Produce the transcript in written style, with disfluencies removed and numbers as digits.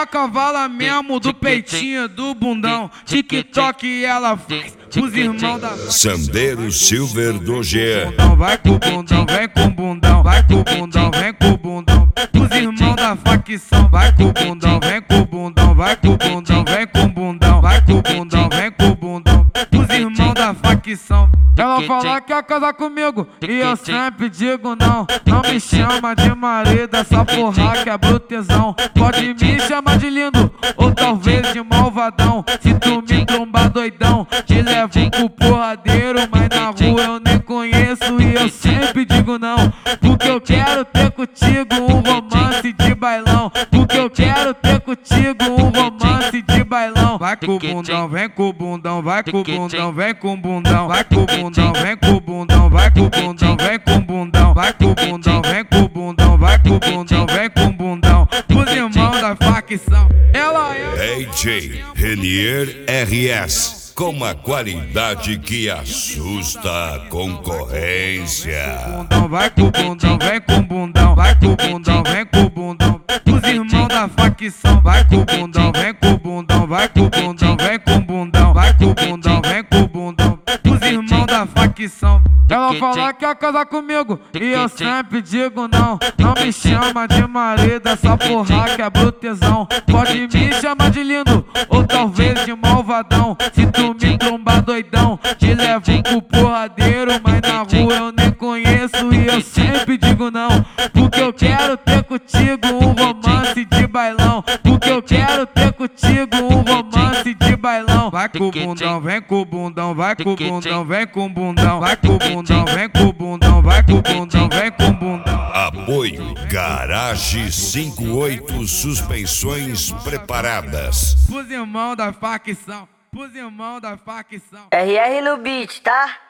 cavala mesmo do peitinho, do bundão. TikTok ela faz os irmãos da Sandero Silver do Jean. Vai com o bundão, vem com o bundão. Vai com o bundão, vem com o bundão. Os irmãos da facção. Vai com o bundão, vem com o bundão. Vai com o bundão, vem com o bundão. Vai com o bundão, vem com o bundão. Os irmãos da facção. Ela fala que quer casar comigo e eu sempre digo não. Não me chama de marido, essa porra que é brutezão. Pode me chamar de lindo ou talvez de malvadão. Se tu me trombar doidão, te levo pro porradeiro. Mas na rua eu nem conheço e eu sempre digo não. Porque eu quero ter contigo um romance de bailão. Porque eu quero ter contigo um romance de bailão. Vai com o bundão, vem com o bundão. Vai com o bundão, vem com o bundão. Vai com o bundão, vem com o bundão. Vai com o bundão, vem com o bundão. Vai com o bundão, vem com o bundão. Vai com o bundão, vem com o bundão. Os irmãos da facção. Ela é DJ Renier RS, com uma qualidade que assusta a concorrência. Vai com o bundão, vem com o bundão. Vai com o bundão, vem com o bundão. Os irmãos da facção. Vai com o bundão, vem com o bundão. Vai com o bundão, vem com o bundão. Vai com o bundão, vem com o bundão. Os irmãos da facção. Ela fala que quer casar comigo e eu sempre digo não. Não me chama de marido, essa porra que é brutezão. Pode me chamar de lindo ou talvez de malvadão. Se tu me trombar doidão, te levo pro porradeiro. Mas na rua eu nem conheço e eu sempre digo não. Porque eu quero ter contigo um romance de bailão. Porque eu quero ter contigo um romance de bailão. Vai com o bundão, vem com o bundão. Vai com o bundão, vem com o bundão. Vai com o bundão, vem com o bundão. Vai com o bundão, vem com o bundão. Apoio Garage 58 Suspensões Preparadas. Os irmãos da facção. Os irmãos da facção. RR no beat, tá?